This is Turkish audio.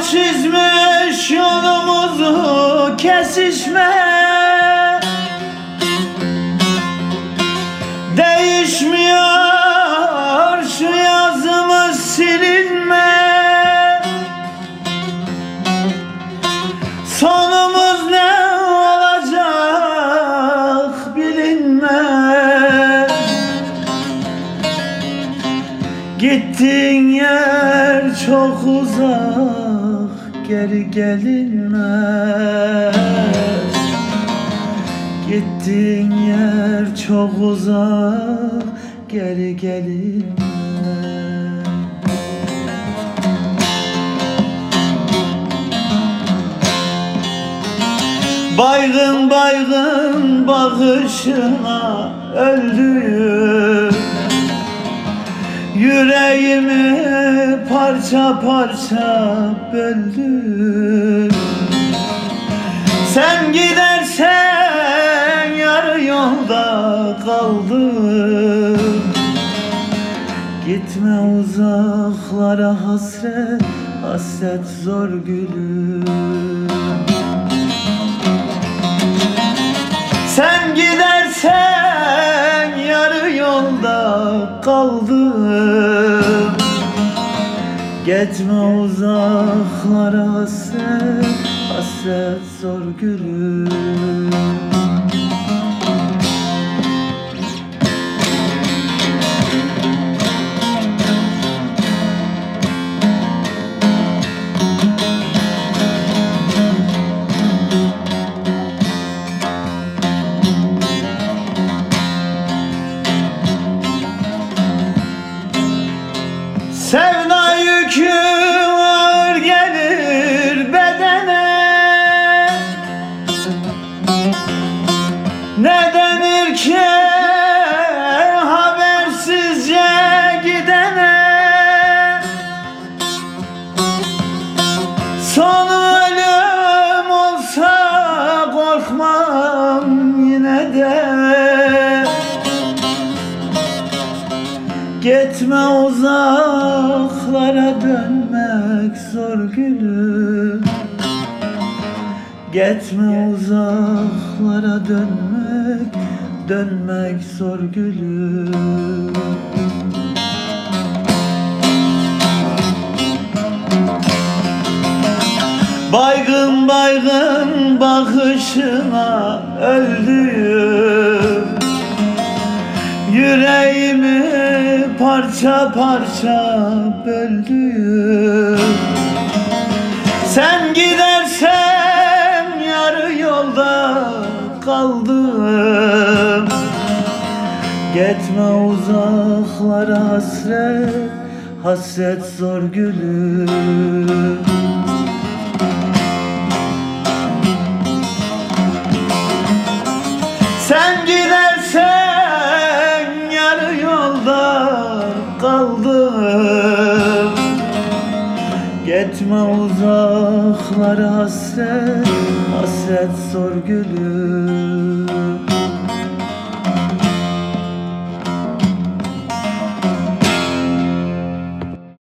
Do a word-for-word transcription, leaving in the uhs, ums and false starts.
çizmiş yolumuzu kesişme, değişmiyor şu yazımız silinme. Sonumuz ne olacak bilinmez. Gittiğin yer çok uzak, geri gelinmez. Gittiğin yer çok uzak, geri gelinmez. Baygın baygın bakışına öldüm, yüreğimi parça parça böldüm. Sen gidersen yarı yolda kaldım. Gitme uzaklara hasret, hasret zor gülüm. Sen gidersen yarı yolda kaldım. Gitme uzaklara hasret, hasret zor gülüm. Sevda yükü ağır gelir bedene, ne denir ki habersizce gidene. Sonu ölüm olsa korkmam yine de. Gitme uzaklara dönmek zor gülüm. Gitme uzaklara dönmek, dönmek zor gülüm. Baygın baygın bakışına öldüm, yüreğimi parça parça böldüm. Sen gidersen yarı yolda kaldım. Gitme uzaklara hasret, hasret zor gülüm. Sen gidersen yarı yolda kaldım. Gitme uzaklara hasret, hasret zor gülüm.